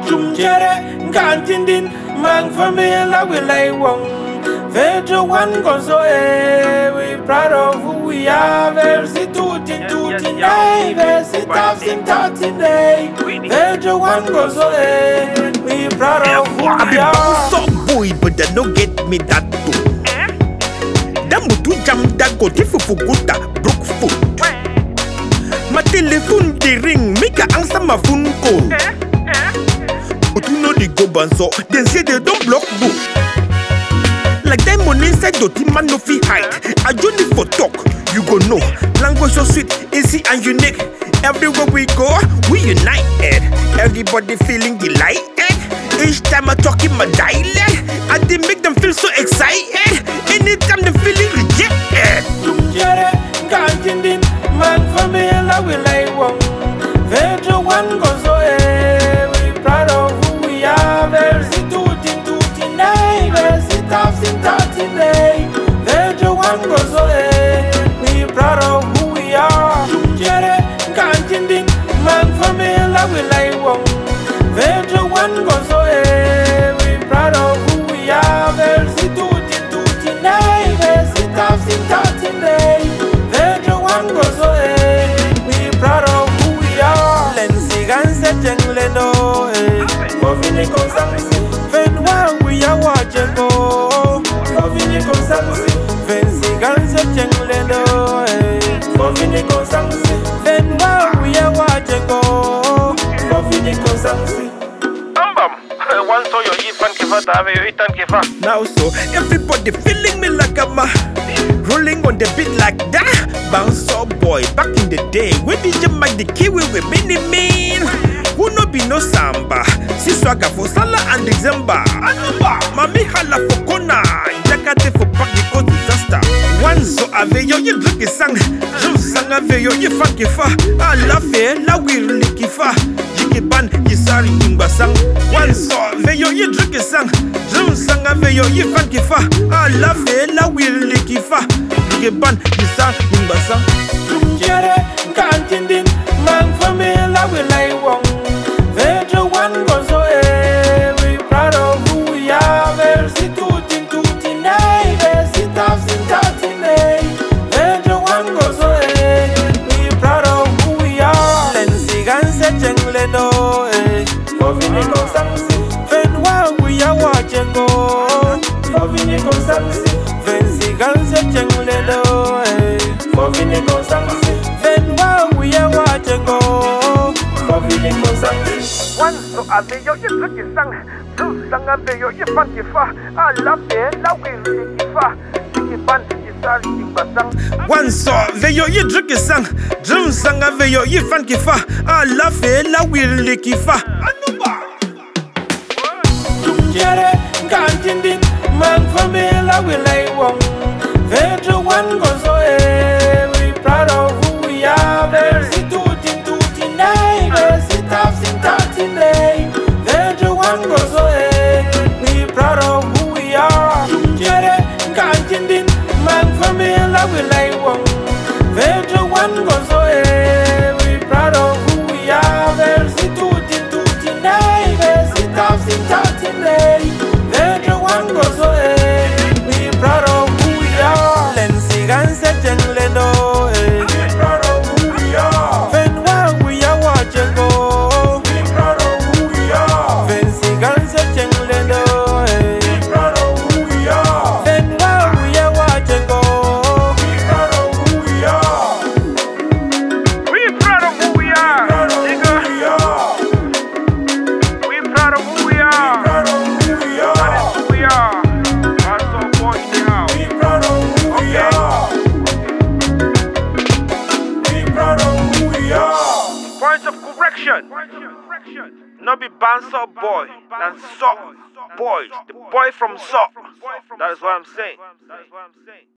Jumchere, Gantindin, Mang Famila will I wong. Vedro one goes away, we proud of who we are, Versitutin, Tutin, Versitafin, Tatin, Vedro one goes away, we proud of who we are. I be boy, but they no get me that too. Damutu jam that go tifu guta broke foot. My telephone they ring, make I answer my phone call. But you know the go banso, then say they don't block book. Like diamond inside the team man no fi hide. I don't need for talk, you go know. Language so sweet, easy and unique. Everywhere we go, we united. Everybody feeling delighted. Each time I talk in my dialect, I they make them feel so excited. Anytime they feeling rejected. Jumchere, Gantindin, Mang Famila will I wong. Vedro one goes away, we proud of who we are, Versitutin, Tutin, Versitafin, Tatin, Vedro one goes away, we proud of who we are. Jumchere, Gantindin, Mang Famila will I wong. Vedro one goes away, we proud of who we are, Versitutin, Tutin, Versitafin, Tatin, Vedro one goes away, we proud of who we are. Lensi ganse jengleno, Kovini konsansi, Venwa we are watching go. Kovini konsansi, Vensi ganse jengleno, Kovini konsansi, Venwa we are watching go. Kovini konsansi. One so you eat fan kifa, have you eaten kifa? Now so everybody feeling me like I'm rolling on the beat like that. Bounce up boy, back in the day, when did you make the kiwi with mini mean? Who no be no samba? Si swagger for Salah and December. Anumba, mami hala for Kona, Jakate for Pakiko disaster. One so ave yo you drink a sang, Jum sang ave yo you fan kifa. I love it, la we really kifa. Jikiban, Yisari Imbasang. One so ave yo you drink a sang, Jum sang ave yo you fan kifa. I love it, la we really kifa. Jikiban, Yisari Imbasang. Jumchere, Gantindin, Mang Famila will I wong. Vedro one goes away, we proud of who we are, Versitutin, Tutin, Versitafin, Tatin, Vedro one goes away, we proud of who we are. Lensi ganse jengleno, Kovini konsansi, Venwa we are watching go. Kovini konsansi, Vensi ganse jengleno, Kovini konsansi, Venwa we are watching go. Kovini konsansi. One so ave yo you drink a sang, two sang ave yo you fan kifa. I love it, la we really kifa. Jikiban, Yisari Imbasang. One so veyo you drink a sang, drum sang a veyo you fan kifa. I love it, la we really kifa. Anumba. Jumchere, Gantindin, Mang Famila will I wong. Vedro one goes away, we proud of who we are, Versitutin, Tutin, Versitafin, Tatin, Vedro one goes away, we proud of who we are. Jumchere, Gantindin, Mang Famila will I wong. Vedro one goes away, we proud of who we are, Versitutin, Tutin, Versitafin, Tatin, Vedro one goes away, we proud of who we are. Lensi ganse jengleno, we proud of who we are. Venwa we are watching go, we proud of who we are. Vensi ganse jengleno, we proud of who we are. Venwa we are watching go, we proud of who we are. We proud of who we are, nigga. We proud of who we are. Proud of who we are. That is who we are. One so boy in the house. We proud of who we are. We proud of who we are. Point of correction. No be bouncer boy, and sock boys. The boy from sock. That is what I'm saying.